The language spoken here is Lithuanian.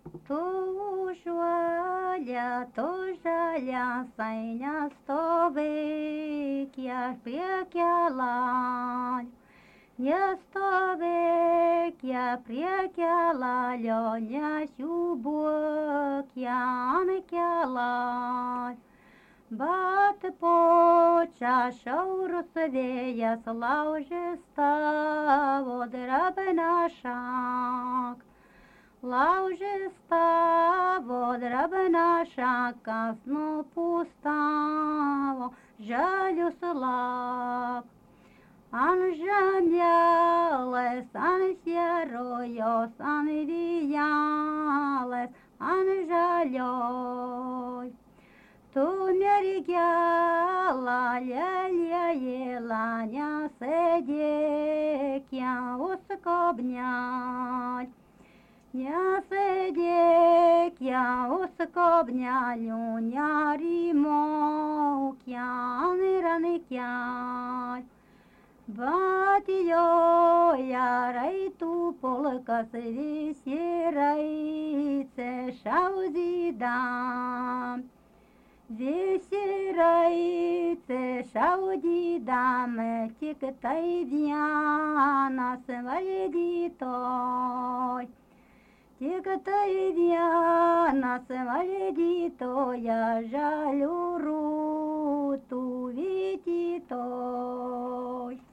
Tu žalia, sainė stovėk, aš prie kelio. Nestovėk, prie kelio, nesiūbuok, ant kelio. Bet pučia šiaurus vėjas, laužys tavo drabną šaką. Laužys tavo drabną šakas, nupūstavo žalius lapus. Ant žemelės, ant sierojos, ant vijalės, ant žalioj. Tu mergela, lėlė, nesėdėk ją užkopnelį. Nesėdėk ją užkopnelių, nerimok ją ant kelių. Bet joje raitų pulkas visi raitė šaudydam. Visi raitė šaudydam, tik tai vienas valdytoj. Tik tai vienas valdytojas žalių rūtų vytytoj.